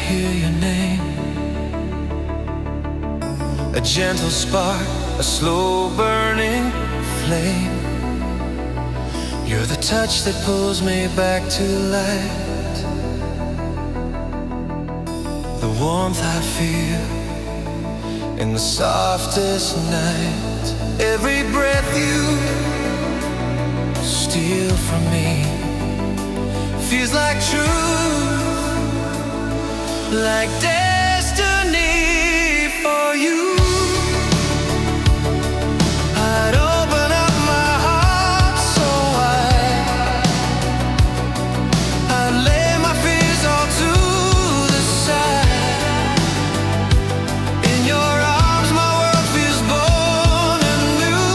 hear your name. A gentle spark, a slow burning flame. You're the touch that pulls me back to light. The warmth I feel in the softest night. Every breath you steal from me feels like truth, like destiny for you. I'd open up my heart so wide. I'd lay my fears all to the side. In your arms my world feels born anew.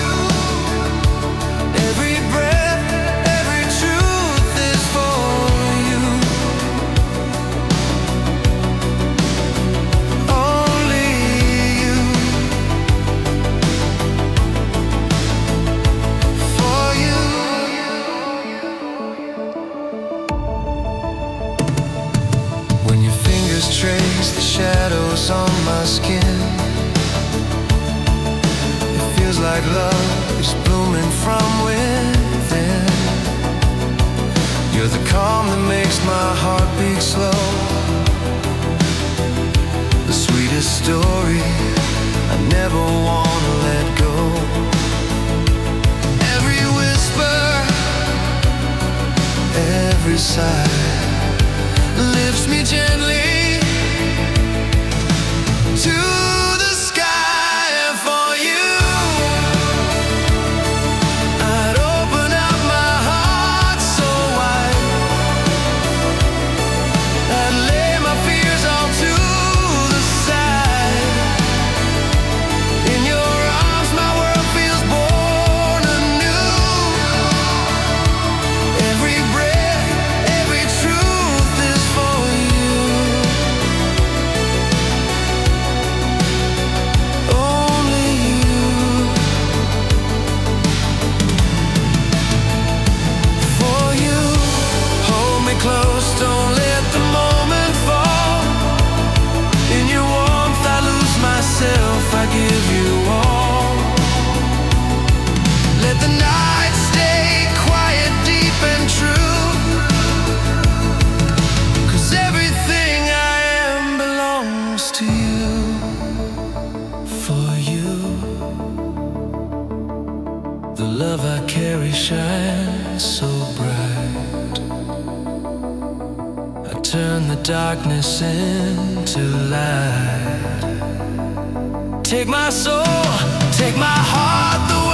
Every breath, every truth is for you. Only you. For you. When your fingers trace the shadows on my skin, it feels like love is blooming from within. You're the calm that makes my heart beat slow. The sweetest story I never wanna let go. Every whisper, every sigh lifts me gently to the sky. And for you, I'd open up my heart so wide. I'd lay my fears all to the side. In your arms my world feels born anew. Every breath, every truth is for you. Only you. For you. Hold me close, don't let the moment fall. In your warmth I lose myself, I give you all. Let the night stay quiet, deep and true. 'Cause everything I am belongs to you. For you. The love I carry shines so bright. I turn the darkness into light. Take my soul, take my heart, the